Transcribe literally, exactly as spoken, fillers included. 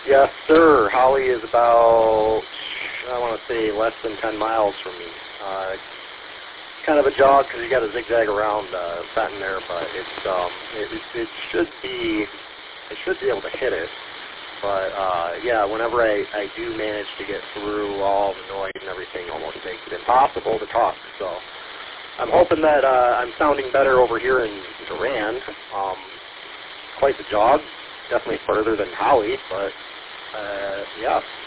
Yes, sir. Holly is about, I want to say, less than ten miles from me. Uh, it's kind of a jog because you got to zigzag around uh, Fenton there, but it's um, it, it, it should be, I should be able to hit it. But uh, yeah, whenever I, I do manage to get through all the noise and everything, almost makes it impossible to talk. So I'm hoping that uh, I'm sounding better over here in Durand. Um, quite the jog, definitely further than Holly, but uh, yeah.